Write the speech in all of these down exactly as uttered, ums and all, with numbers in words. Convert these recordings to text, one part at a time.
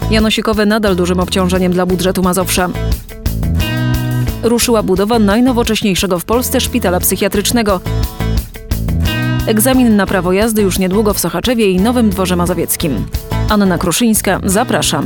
Janosikowe nadal dużym obciążeniem dla budżetu Mazowsza. Ruszyła budowa najnowocześniejszego w Polsce szpitala psychiatrycznego. Egzamin na prawo jazdy już niedługo w Sochaczewie i Nowym Dworze Mazowieckim. Anna Kruszyńska, zapraszam.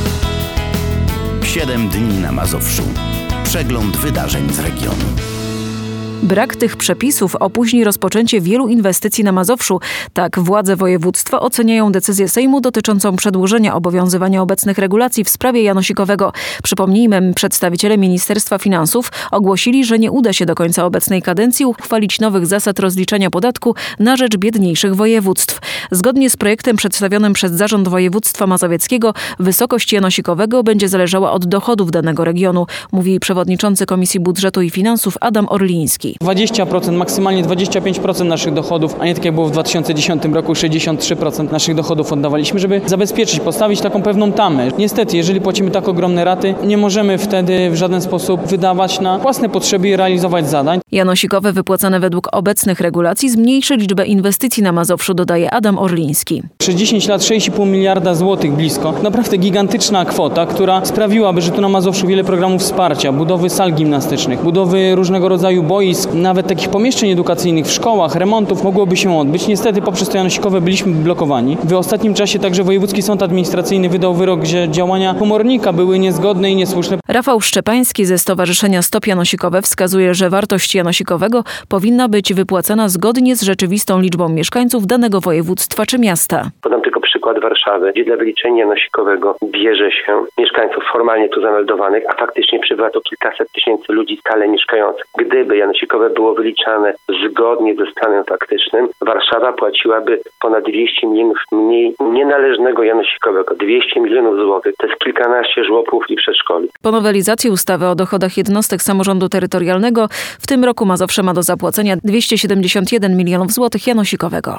Siedem dni na Mazowszu. Przegląd wydarzeń z regionu. Brak tych przepisów opóźni rozpoczęcie wielu inwestycji na Mazowszu. Tak władze województwa oceniają decyzję Sejmu dotyczącą przedłużenia obowiązywania obecnych regulacji w sprawie janosikowego. Przypomnijmy, przedstawiciele Ministerstwa Finansów ogłosili, że nie uda się do końca obecnej kadencji uchwalić nowych zasad rozliczania podatku na rzecz biedniejszych województw. Zgodnie z projektem przedstawionym przez Zarząd Województwa Mazowieckiego wysokość janosikowego będzie zależała od dochodów danego regionu, mówi przewodniczący Komisji Budżetu i Finansów Adam Orliński. dwadzieścia procent, maksymalnie dwadzieścia pięć procent naszych dochodów, a nie tak jak było w dwa tysiące dziesiątym roku, sześćdziesiąt trzy procent naszych dochodów oddawaliśmy, żeby zabezpieczyć, postawić taką pewną tamę. Niestety, jeżeli płacimy tak ogromne raty, nie możemy wtedy w żaden sposób wydawać na własne potrzeby i realizować zadań. Janosikowe wypłacane według obecnych regulacji zmniejszy liczbę inwestycji na Mazowszu, dodaje Adam Orliński. Przez dziesięć lat sześć i pół miliarda złotych blisko. Naprawdę gigantyczna kwota, która sprawiłaby, że tu na Mazowszu wiele programów wsparcia, budowy sal gimnastycznych, budowy różnego rodzaju boisk, nawet takich pomieszczeń edukacyjnych w szkołach, remontów mogłoby się odbyć. Niestety poprzez to janosikowe byliśmy blokowani. W ostatnim czasie także Wojewódzki Sąd Administracyjny wydał wyrok, że działania komornika były niezgodne i niesłuszne. Rafał Szczepański ze Stowarzyszenia Stop Janosikowe wskazuje, że wartość janosikowego powinna być wypłacana zgodnie z rzeczywistą liczbą mieszkańców danego województwa czy miasta. Podam tylko przykład Warszawy, gdzie dla wyliczenia janosikowego bierze się mieszkańców formalnie tu zameldowanych, a faktycznie przybywa to kilkaset tysięcy ludzi stale mieszkających. Gdyby janosikowe było wyliczane zgodnie ze stanem faktycznym, Warszawa płaciłaby ponad dwieście milionów mniej nienależnego janosikowego. dwieście milionów złotych. To jest kilkanaście żłobków i przedszkoli. Po nowelizacji ustawy o dochodach jednostek samorządu terytorialnego w tym roku Mazowsze ma do zapłacenia dwieście siedemdziesiąt jeden milionów złotych janosikowego.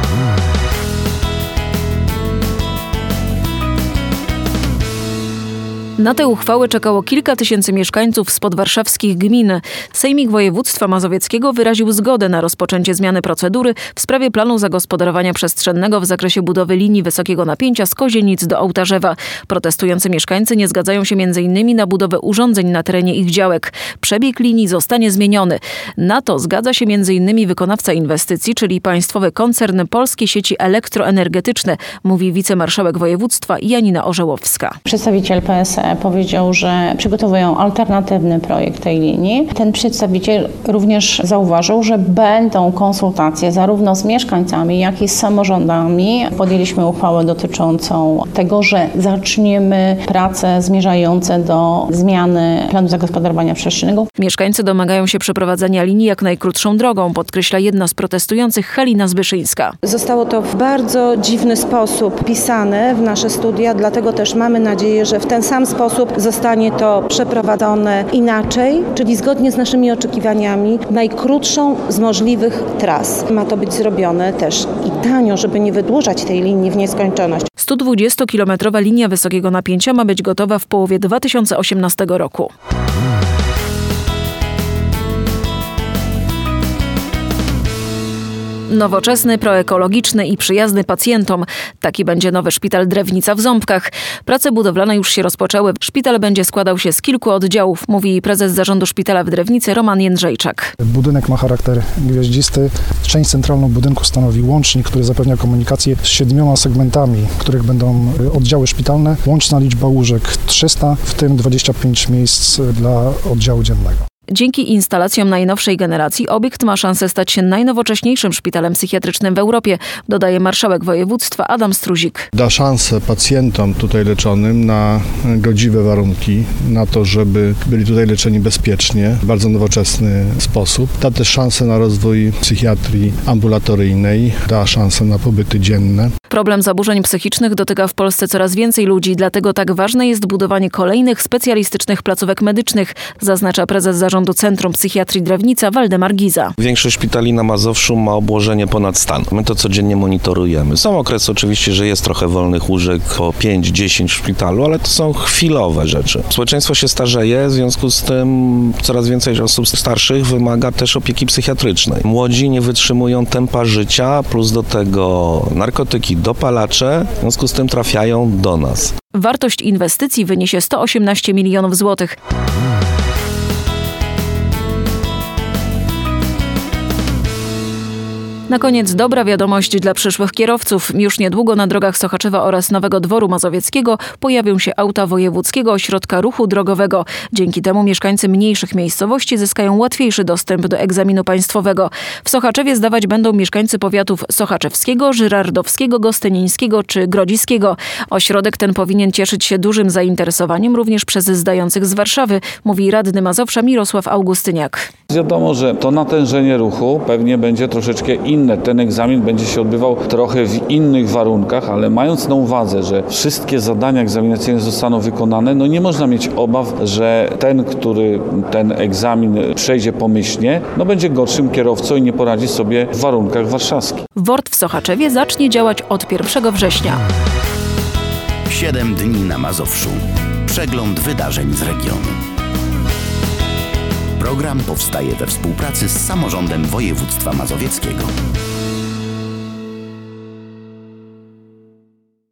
Na te uchwały czekało kilka tysięcy mieszkańców z podwarszawskich gmin. Sejmik Województwa Mazowieckiego wyraził zgodę na rozpoczęcie zmiany procedury w sprawie planu zagospodarowania przestrzennego w zakresie budowy linii wysokiego napięcia z Kozienic do Ołtarzewa. Protestujący mieszkańcy nie zgadzają się między innymi na budowę urządzeń na terenie ich działek. Przebieg linii zostanie zmieniony. Na to zgadza się między innymi wykonawca inwestycji, czyli państwowy koncern Polskie Sieci Elektroenergetyczne, mówi wicemarszałek województwa Janina Orzełowska. Przedstawiciel P S E powiedział, że przygotowują alternatywny projekt tej linii. Ten przedstawiciel również zauważył, że będą konsultacje zarówno z mieszkańcami, jak i z samorządami. Podjęliśmy uchwałę dotyczącą tego, że zaczniemy prace zmierzające do zmiany planu zagospodarowania przestrzennego. Mieszkańcy domagają się przeprowadzenia linii jak najkrótszą drogą, podkreśla jedna z protestujących, Halina Zbyszyńska. Zostało to w bardzo dziwny sposób pisane w nasze studia, dlatego też mamy nadzieję, że w ten sam sposób zostanie to przeprowadzone inaczej, czyli zgodnie z naszymi oczekiwaniami, najkrótszą z możliwych tras. Ma to być zrobione też i tanio, żeby nie wydłużać tej linii w nieskończoność. sto dwudziestokilometrowa linia wysokiego napięcia ma być gotowa w połowie dwa tysiące osiemnastego roku. Nowoczesny, proekologiczny i przyjazny pacjentom. Taki będzie nowy szpital Drewnica w Ząbkach. Prace budowlane już się rozpoczęły. Szpital będzie składał się z kilku oddziałów, mówi prezes zarządu szpitala w Drewnicy Roman Jędrzejczak. Budynek ma charakter gwieździsty. Część centralną budynku stanowi łącznik, który zapewnia komunikację z siedmioma segmentami, w których będą oddziały szpitalne. Łączna liczba łóżek trzysta, w tym dwadzieścia pięć miejsc dla oddziału dziennego. Dzięki instalacjom najnowszej generacji obiekt ma szansę stać się najnowocześniejszym szpitalem psychiatrycznym w Europie, dodaje marszałek województwa Adam Struzik. Da szansę pacjentom tutaj leczonym na godziwe warunki, na to, żeby byli tutaj leczeni bezpiecznie, w bardzo nowoczesny sposób. Da też szansę na rozwój psychiatrii ambulatoryjnej, da szansę na pobyty dzienne. Problem zaburzeń psychicznych dotyka w Polsce coraz więcej ludzi, dlatego tak ważne jest budowanie kolejnych specjalistycznych placówek medycznych, zaznacza prezes zarządu Zarządu Centrum Psychiatrii Drewnica Waldemar Giza. Większość szpitali na Mazowszu ma obłożenie ponad stan. My to codziennie monitorujemy. Są okresy oczywiście, że jest trochę wolnych łóżek, po pięć dziesięć w szpitalu, ale to są chwilowe rzeczy. Społeczeństwo się starzeje, w związku z tym coraz więcej osób starszych wymaga też opieki psychiatrycznej. Młodzi nie wytrzymują tempa życia, plus do tego narkotyki, dopalacze, w związku z tym trafiają do nas. Wartość inwestycji wyniesie sto osiemnaście milionów złotych. Na koniec dobra wiadomość dla przyszłych kierowców. Już niedługo na drogach Sochaczewa oraz Nowego Dworu Mazowieckiego pojawią się auta Wojewódzkiego Ośrodka Ruchu Drogowego. Dzięki temu mieszkańcy mniejszych miejscowości zyskają łatwiejszy dostęp do egzaminu państwowego. W Sochaczewie zdawać będą mieszkańcy powiatów sochaczewskiego, żyrardowskiego, gostynińskiego czy grodziskiego. Ośrodek ten powinien cieszyć się dużym zainteresowaniem również przez zdających z Warszawy, mówi radny Mazowsza Mirosław Augustyniak. Wiadomo, że to natężenie ruchu pewnie będzie troszeczkę inne. Ten egzamin będzie się odbywał trochę w innych warunkach, ale mając na uwadze, że wszystkie zadania egzaminacyjne zostaną wykonane, no nie można mieć obaw, że ten, który ten egzamin przejdzie pomyślnie, no będzie gorszym kierowcą i nie poradzi sobie w warunkach warszawskich. W O R T w Sochaczewie zacznie działać od pierwszego września. Siedem dni na Mazowszu. Przegląd wydarzeń z regionu. Program powstaje we współpracy z Samorządem Województwa Mazowieckiego.